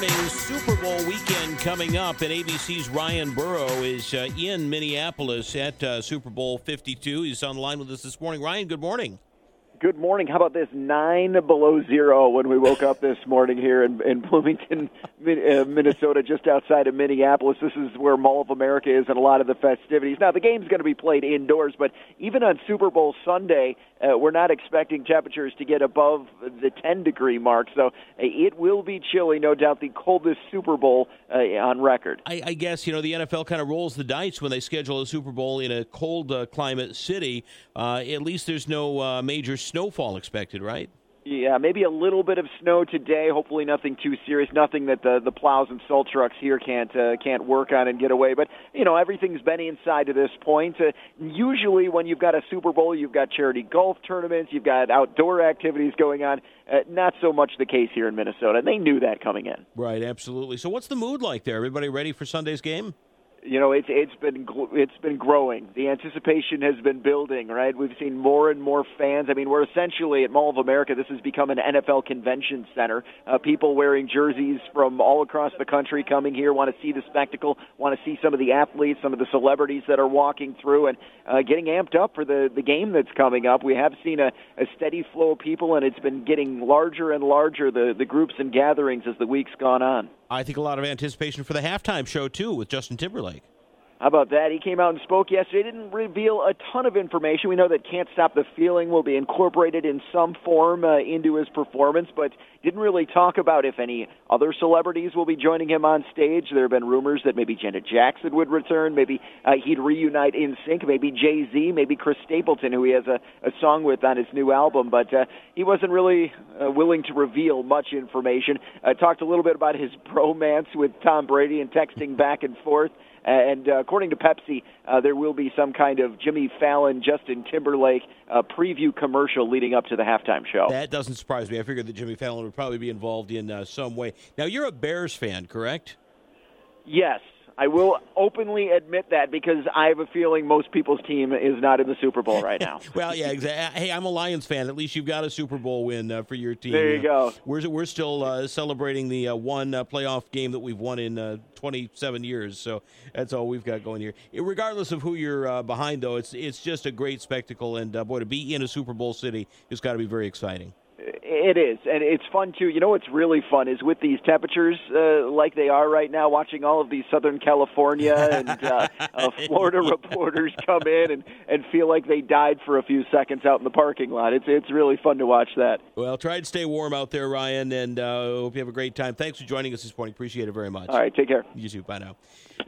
morning. Super Bowl weekend coming up, and ABC's Ryan Burrow is in Minneapolis at Super Bowl 52. He's on the line with us this morning. Ryan, good morning. Good morning. How about this? 9 below zero when we woke up this morning here in Bloomington, Minnesota, just outside of Minneapolis. This is where Mall of America is and a lot of the festivities. Now, the game's going to be played indoors, but even on Super Bowl Sunday, we're not expecting temperatures to get above the 10-degree mark. So it will be chilly, no doubt the coldest Super Bowl on record. I guess, the NFL kind of rolls the dice when they schedule a Super Bowl in a cold climate city. At least there's no major snowfall expected, right? Yeah, maybe a little bit of snow today. Hopefully nothing too serious, nothing that the plows and salt trucks here can't work on and get away. But, everything's been inside to this point. Usually when you've got a Super Bowl, you've got charity golf tournaments, you've got outdoor activities going on. Not so much the case here in Minnesota. And they knew that coming in. Right, absolutely. So what's the mood like there? Everybody ready for Sunday's game? It's been growing. The anticipation has been building, right? We've seen more and more fans. I mean, we're essentially at Mall of America. This has become an NFL convention center. People wearing jerseys from all across the country coming here, want to see the spectacle, want to see some of the athletes, some of the celebrities that are walking through, and getting amped up for the game that's coming up. We have seen a steady flow of people, and it's been getting larger and larger, the groups and gatherings as the week's gone on. I think a lot of anticipation for the halftime show, too, with Justin Timberlake. How about that? He came out and spoke yesterday. Didn't reveal a ton of information. We know that Can't Stop the Feeling will be incorporated in some form into his performance, but didn't really talk about if any other celebrities will be joining him on stage. There have been rumors that maybe Janet Jackson would return, maybe he'd reunite NSYNC, maybe Jay-Z, maybe Chris Stapleton, who he has a song with on his new album, but he wasn't really willing to reveal much information. Talked a little bit about his bromance with Tom Brady and texting back and forth. And according to Pepsi, there will be some kind of Jimmy Fallon, Justin Timberlake preview commercial leading up to the halftime show. That doesn't surprise me. I figured that Jimmy Fallon would probably be involved in some way. Now, you're a Bears fan, correct? Yes. I will openly admit that because I have a feeling most people's team is not in the Super Bowl right now. Well, yeah, exactly. Hey, I'm a Lions fan. At least you've got a Super Bowl win for your team. There you go. We're still celebrating the one playoff game that we've won in 27 years, so that's all we've got going here. Regardless of who you're behind, though, it's just a great spectacle, and boy, to be in a Super Bowl city has got to be very exciting. It is, and it's fun, too. What's really fun is with these temperatures like they are right now, watching all of these Southern California and Florida reporters come in and feel like they died for a few seconds out in the parking lot. It's really fun to watch that. Well, try to stay warm out there, Ryan, and hope you have a great time. Thanks for joining us this morning. Appreciate it very much. All right, take care. You too. Bye now.